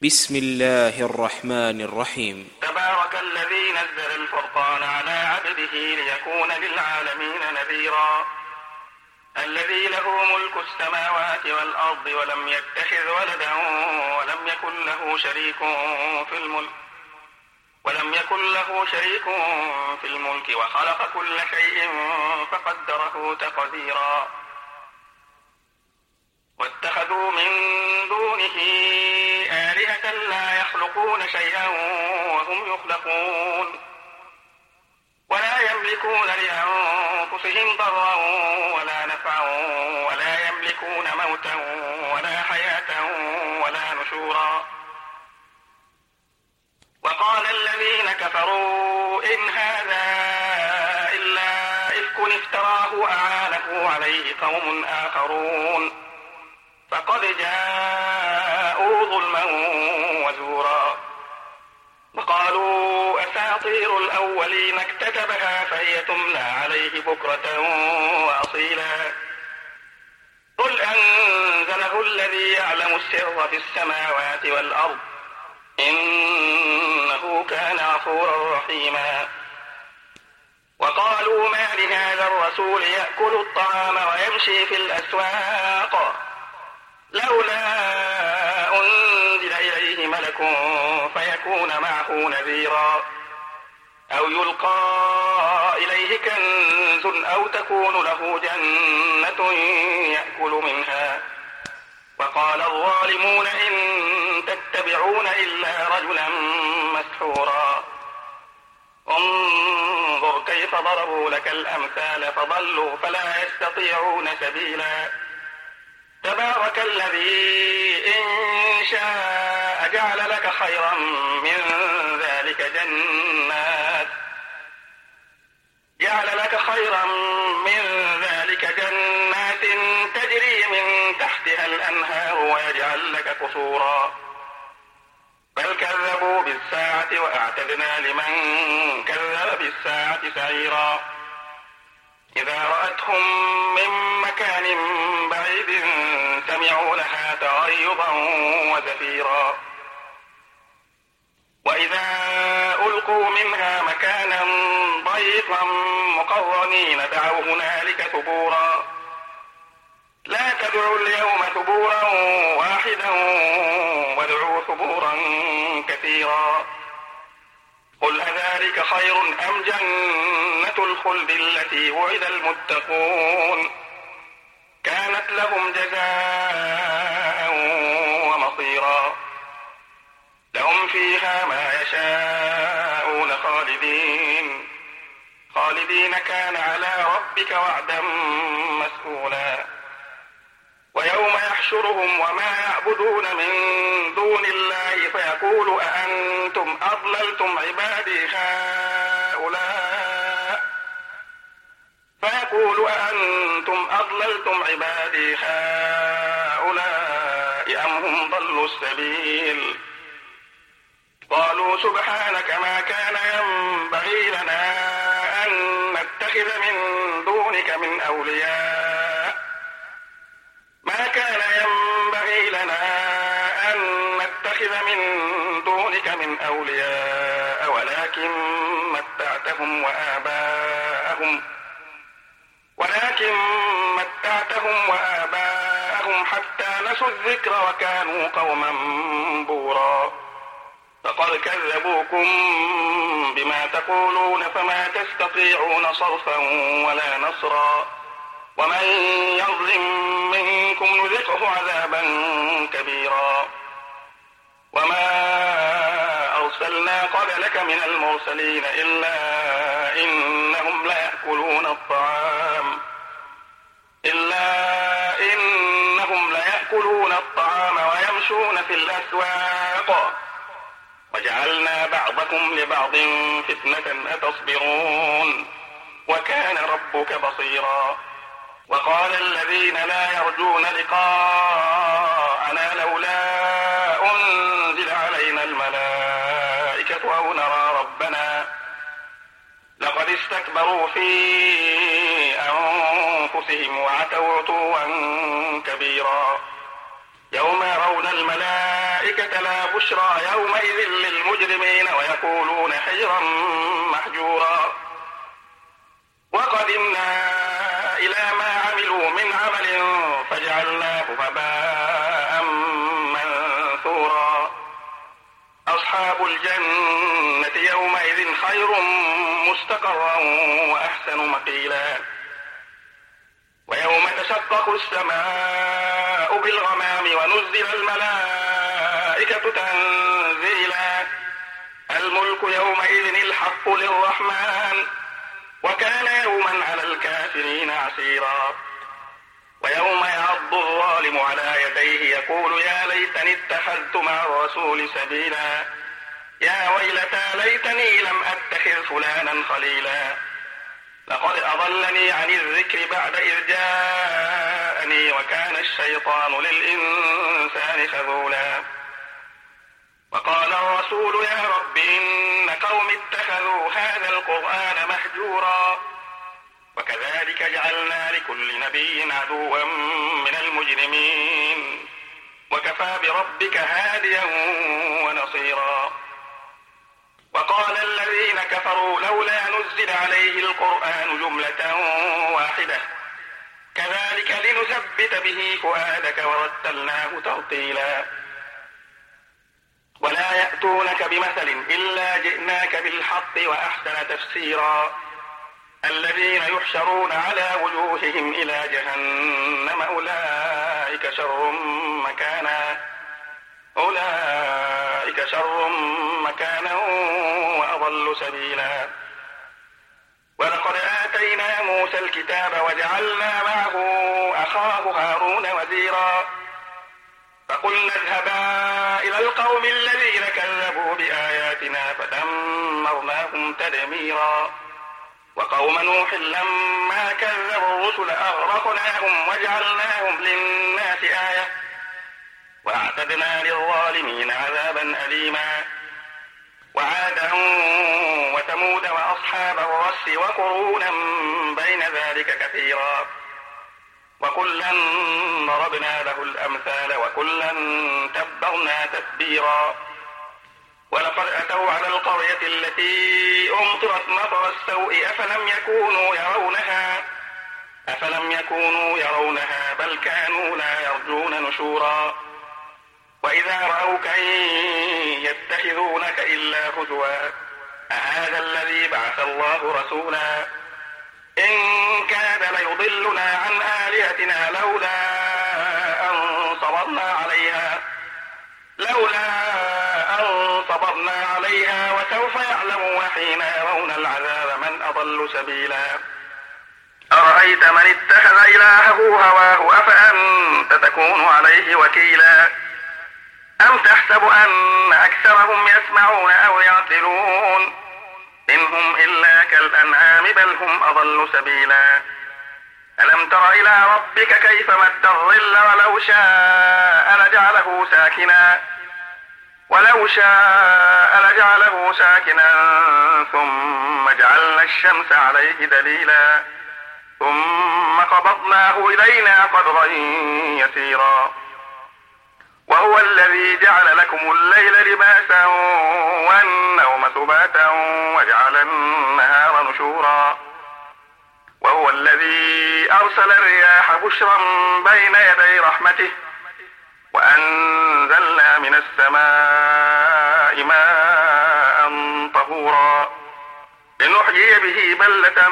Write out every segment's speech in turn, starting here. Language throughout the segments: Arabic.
بسم الله الرحمن الرحيم. تبارك الذي نزل الفرقان على عبده ليكون للعالمين نذيرا. الذي له ملك السماوات والأرض ولم يتخذ ولدا ولم يكن له شريك في الملك وخلق كل شيء فقدره تقديرا. واتخذوا من دونه آلهة لا يخلقون شيئا وهم يخلقون ولا يملكون لأنفسهم ضرا ولا نفعا ولا يملكون موتا ولا حياة ولا نشورا. وقال الذين كفروا إن هذا إلا إفك افتراه أعانه عليه قوم آخرون فقد جاءوا ظلما وزورا. وقالوا أساطير الأولين اكتتبها فهي تملى عليه بكرة وأصيلا. قل أنزله الذي يعلم السر في السماوات والأرض إنه كان غفورا رحيما. وقالوا ما لهذا الرسول يأكل الطعام ويمشي في الأسواق لولا أنزل إليه ملك فيكون معه نذيرا أو يلقى إليه كنز أو تكون له جنة يأكل منها. وقال الظالمون إن تتبعون إلا رجلا مسحورا. انظر كيف ضربوا لك الأمثال فضلوا فلا يستطيعون سبيلا. تبارك الذي إن شاء جعل لك خيرا من ذلك جنات تجري من تحتها الأنهار ويجعل لك قصورا. بل كذبوا بالساعة وأعتدنا لمن كذب بالساعة سعيرا. إذا رأتهم من مكان بعيد سمعوا لها تغيظا وزفيرا. وإذا ألقوا منها مكانا ضيقا مقرنين دعوا هنالك ثبورا. لا تدعوا اليوم ثبورا واحدا وادعوا ثبورا كثيرا. قل أذلك خير أم جنة الخلد التي وعد المتقون كانت لهم جزاء ومصيرا. لهم فيها ما يشاءون خالدين كان على ربك وعدا مسئولا. ويوم يحشرهم وما يعبدون من دون الله فيقول أأنتم أضللتم عبادي هؤلاء أم هم ضلوا السبيل. قالوا سبحانك ما كان ينبغي لنا أن نتخذ من دونك من أولياء ولكن متعتهم وآباءهم حتى نسوا الذكر وكانوا قوما بورا. فقد كذبوكم بما تقولون فما تستطيعون صرفا ولا نصرا. ومن يظلم منكم نذقه عذابا كبيرا. وما أرسلنا قبلك من المرسلين إلا إنهم ليأكلون الطعام ويمشون في الأسواق وجعلنا بعضكم لبعض فتنة أتصبرون وكان ربك بصيرا. وقال الذين لا يرجون لقاءنا لولا أنزل علينا الملائكة أو نرى ربنا لقد استكبروا في أنفسهم وعتوا عتوا كبيرا. يوم يرون الملائكة لا بشرى يومئذ للمجرمين ويقولون حجرا محجورا وقدمنا إلى ما عملوا من عمل فجعلناه هباء منثورا أصحاب الجنة يومئذ خير مستقرا وأحسن مقيلا ويوم تشقق السماء بالغمام ونزل الملائكة تنزيلا الملك يومئذ الحق للرحمن وكان يوما على الكافرين عسيرا ويوم يعض الظالم على يديه يقول يا ليتني اتخذت مع الرسول سبيلا يا ويلتى ليتني لم أتخذ فلانا خليلا لقد أضلني عن الذكر بعد إذ جاءني وكان الشيطان للإنسان خذولا وقال الرسول يا رب إن قوم اتخذوا هذا القرآن مهجورا وكذلك جعلنا لكل نبي عدوا من المجرمين وكفى بربك هاديا ونصيرا وقال الذين كفروا لولا نزل عليه القرآن جملة واحدة كذلك لنثبت به فؤادك ورتلناه ترتيلا ولا يأتونك بمثل إلا جئناك بالحق وأحسن تفسيرا الذين يحشرون على وجوههم إلى جهنم أولئك شر مكانا وأضل سبيلا ولقد آتينا موسى الكتاب وجعلنا معه أخاه هارون وزيرا فقلنا اذهبا إلى القوم الذين كذبوا بآياتنا فدمرناهم تدميرا وقوم نوح لما كذبوا الرسل أغرقناهم وجعلناهم للناس آية وأعتدنا للظالمين عذابا أليما وعادا وثمود وأصحاب الرس وقرونا بين ذلك كثيرا وكلا ضربنا له الأمثال وكلا تبرنا تتبيرا ولقد أتوا على القرية التي أمطرت مطر السوء أفلم يكونوا يرونها بل كانوا لا يرجون نشورا وإذا رأوك يتخذونك إلا هزوا أهذا الذي بعث الله رسولا إن كاد ليضلنا عن آلهتنا لولا أن صبرنا عليها وسوف يعلمون حين يرون العذاب من أضل سبيلا أرأيت من اتخذ إلهه هواه أفأنت تكون عليه وكيلا أم تحسب أن أكثرهم يسمعون أو يعقلون إنهم إلا كالأنعام بل هم أضل سبيلا ألم تر إلى ربك كيف مد الظل ولو شاء لجعله ساكنا ثم جعلنا الشمس عليه دليلا ثم قبضناه إلينا قبضا يسيرا وهو الذي جعل لكم الليل لباسا والنوم سباتا وجعل النهار نشورا وهو الذي أرسل الرياح بشرا بين يدي رحمته وأنزلنا من السماء ماء طهورا لنحيي به بلة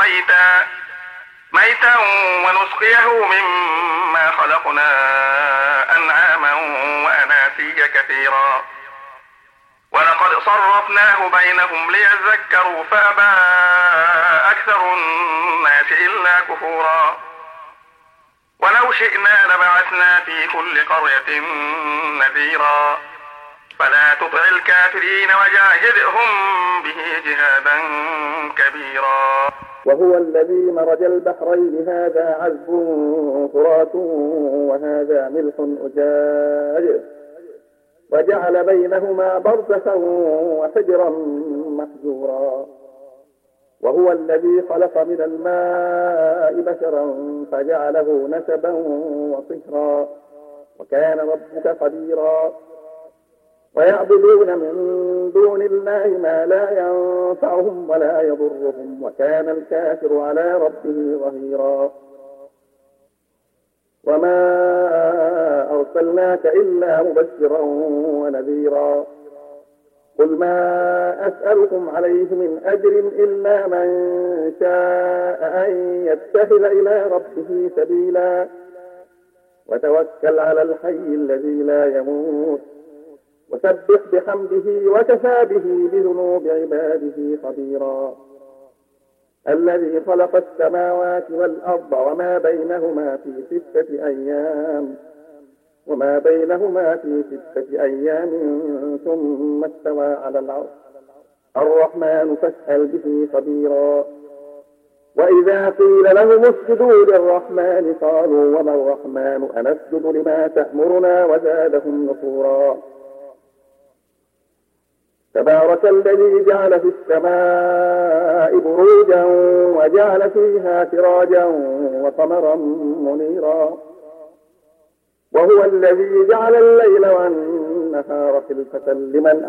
ميتا ونسقيه مما خلقنا أنعاما وأناسيا كثيرا ولقد صرفناه بينهم ليذكروا فأبى أكثر الناس إلا كفورا ولو شئنا لبعثنا في كل قرية نذيرا فلا تطع الكافرين وجاهدهم به جهادا كبيرا وهو الذي مرج البحرين هذا عذب فرات وهذا ملح أجاج وجعل بينهما برزخا وحجرا محجورا وهو الذي خلق من الماء بشرا فجعله نسبا وصهرا وكان ربك قديرا. ويعبدون من دون الله ما لا ينفعهم ولا يضرهم، وكان الكافر على ربه ظهيرا. وما أرسلناك إلا مبشرا ونذيرا. قل ما أسألكم عليه من أجر إلا من شاء أن يتخذ إلى ربه سبيلا. وتوكل على الحي الذي لا يموت، وسبح بحمده وكفى به بذنوب عباده خبيرا. الذي خلق السماوات والأرض وما بينهما في 6 أيام ثم استوى على العرش. الرحمن فاسأل به خبيرا. وإذا قيل لهم اسجدوا للرحمن قالوا وما الرحمن أنسجد لما تأمرنا وزادهم نفورا. تبارك الذي جعل في السماء بروجا وجعل فيها سراجا وقمرا منيرا. وهو الذي جعل الليل والنهار خلفة لمن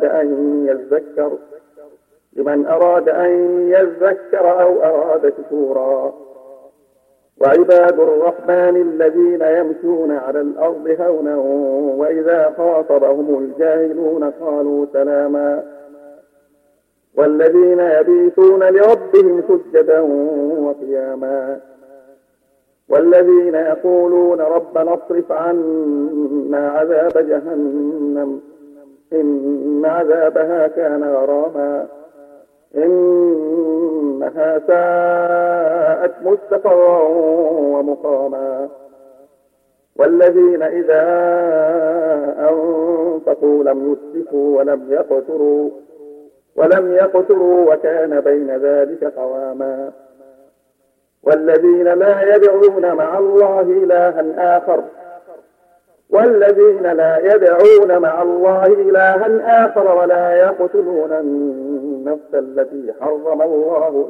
أراد أن يذكر أو أراد شكورا. وعباد الرحمن الذين يمشون على الأرض هونا وإذا خاطبهم الجاهلون قالوا سلاما. والذين يبيتون لربهم سجدا وقياما. والذين يقولون ربنا اصرف عنا عذاب جهنم إن عذابها كان غراما إنها ساءت مستقرا ومقاما. والذين إذا أنفقوا لم يسرفوا ولم يقتروا وكان بين ذلك قواما. والذين لا يدعون مع الله إلها آخر ولا يقتلون النفس التي حرم الله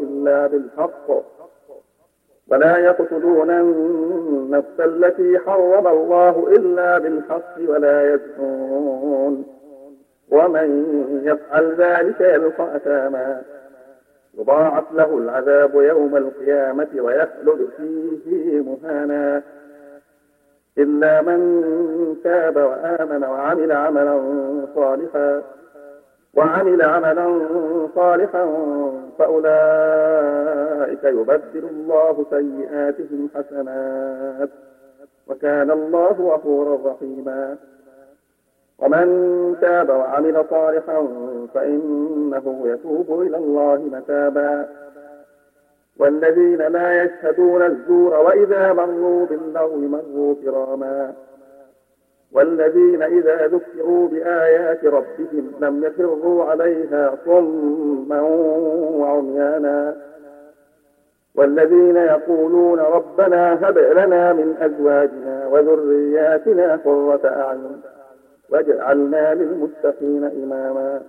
إلا بالحق ولا يزنون ومن يفعل ذلك يلقى أثاما. يضاعف له العذاب يوم القيامة ويخلد فيه مهانا إلا من تاب وآمن وعمل عملا صالحا فأولئك يبدل الله سيئاتهم حسنات وكان الله غفورا رحيما. ومن تاب وعمل صالحا فإنه يتوب إلى الله متابا. والذين لا يشهدون الزور وإذا مروا باللغو مروا كراما. والذين إذا ذكروا بآيات ربهم لم يخروا عليها صما وعميانا. والذين يقولون ربنا هب لنا من أزواجنا وذرياتنا قرة أعين واجعلنا للمتقين إماما.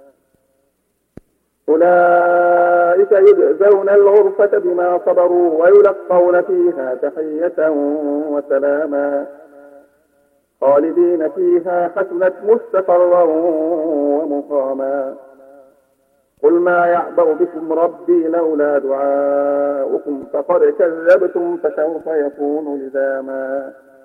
أولئك يجزون الغرفة بما صبروا ويلقون فيها تحية وسلاما خالدين فيها حسنت مستقرا ومقاما. قل ما يعبأ بكم ربي لولا دعاؤكم فقد كذبتم فسوف يكون لزاما.